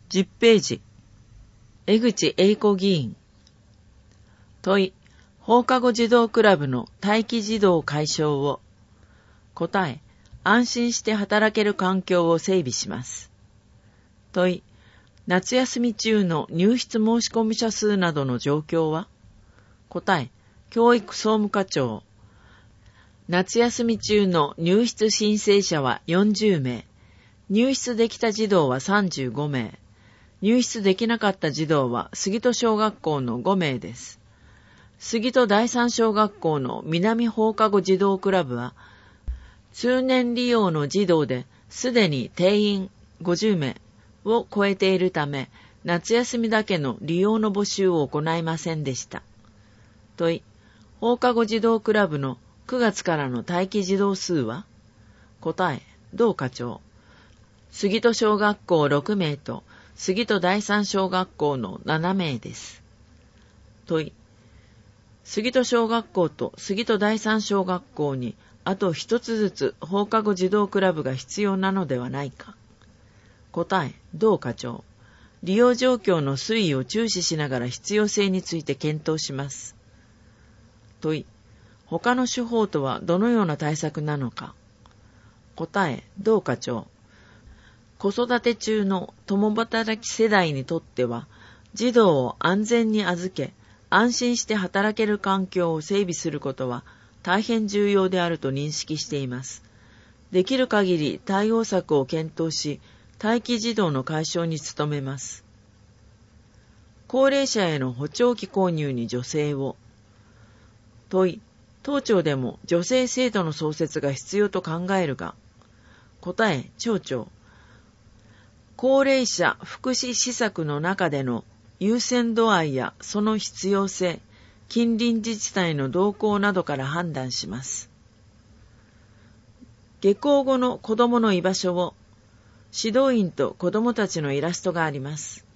10ページ。江口英子議員。問い、放課後児童クラブの待機児童解消を。答え、安心して働ける環境を整備します。問い、夏休み中の入室申し込み者数などの状況は？答え、教育総務課長。夏休み中の入室申請者は40名。入室できた児童は35名。入室できなかった児童は杉戸小学校の5名です。杉戸第三小学校の南放課後児童クラブは、通年利用の児童ですでに定員50名を超えているため、夏休みだけの利用の募集を行いませんでした。問い、放課後児童クラブの9月からの待機児童数は？答え、同課長。杉戸小学校6名と杉戸第三小学校の7名です。問い、杉戸小学校と杉戸第三小学校にあと一つずつ放課後児童クラブが必要なのではないか。答え、同課長。利用状況の推移を注視しながら必要性について検討します。問い、他の手法とはどのような対策なのか。答え、同課長。子育て中の共働き世代にとっては、児童を安全に預け、安心して働ける環境を整備することは大変重要であると認識しています。できる限り対応策を検討し、待機児童の解消に努めます。高齢者への補聴器購入に助成を。問い、当庁でも助成制度の創設が必要と考えるが。答え、町長。高齢者福祉施策の中での優先度合いやその必要性、近隣自治体の動向などから判断します。下校後の子どもの居場所を、指導員と子どもたちのイラストがあります。